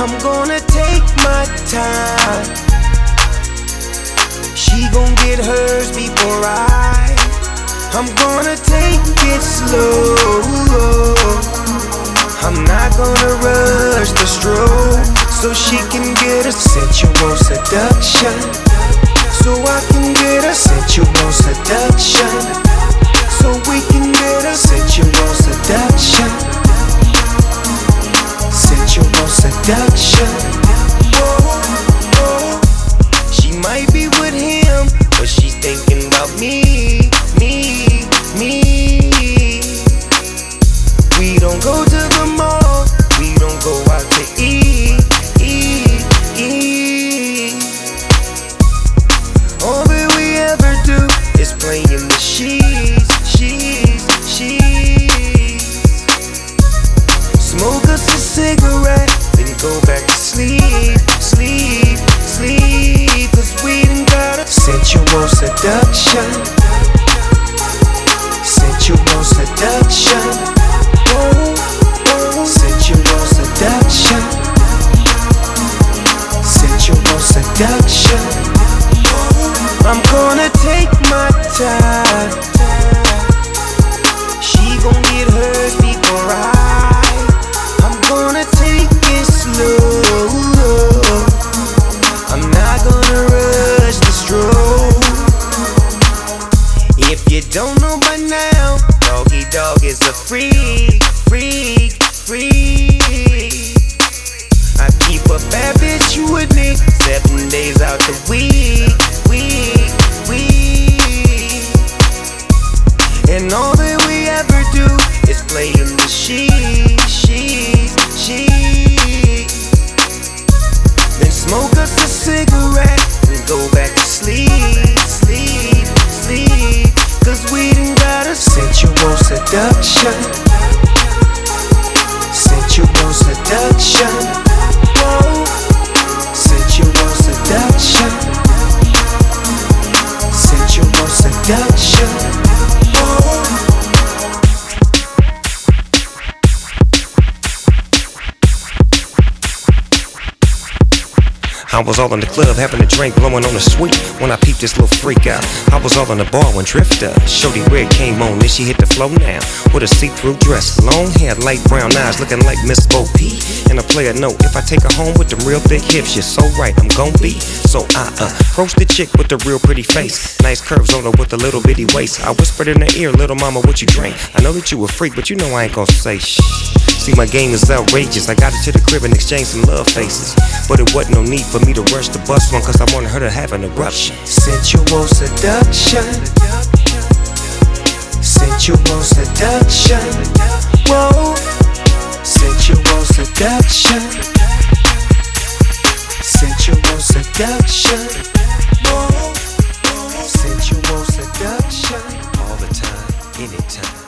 I'm gonna take my time. She gon' get hers before I'm gonna take it slow. I'm not gonna rush the stroke, so she can get a sensual seduction. So I can get a sensual seduction. So we can get a sensual seduction. Sensual seduction. Whoa, whoa. She might be with him, but she's thinking about me. We don't go to the mall, we don't go out to eat. All that we ever do is play in the sheets. Smoke us a cigarette, then go back to sleep. Cause we done got a sensual seduction. Sensual seduction. Sensual seduction. Sensual seduction. I'm gonna take my time. She gon' get hers before I'm gonna take it slow. I'm not gonna rush the stroke. If you don't know by now, Doggy Dog is a freak. I keep a bad bitch with me 7 days out the week. And all that we ever do is play in the sheets. Then smoke us a cigarette and go back to sleep. Cause we done got a sensual seduction. Sensual seduction. Whoa. Sensual seduction. Sensual seduction. I was all in the club having a drink, blowing on the sweet when I peeped this little freak out. I was all in the bar when Drifter, Shorty Red came on, then she hit the flow now with a see-through dress, long hair, light brown eyes, looking like Miss Bo P. And a player note, if I take her home with them real thick hips, you're so right, I'm gon' be. So I approached the chick with the real pretty face, nice curves on her with a little bitty waist. I whispered in her ear, little mama, what you drink? I know that you a freak, but you know I ain't gon' say shh. See, my game is outrageous. I got her to the crib and exchanged some love faces, but it wasn't no need for me to rush the bus one, cause I wanted her to have an eruption. Sensual seduction. Sensual seduction. Whoa. Sensual seduction. Sensual seduction. Whoa. Sensual seduction. All the time, anytime.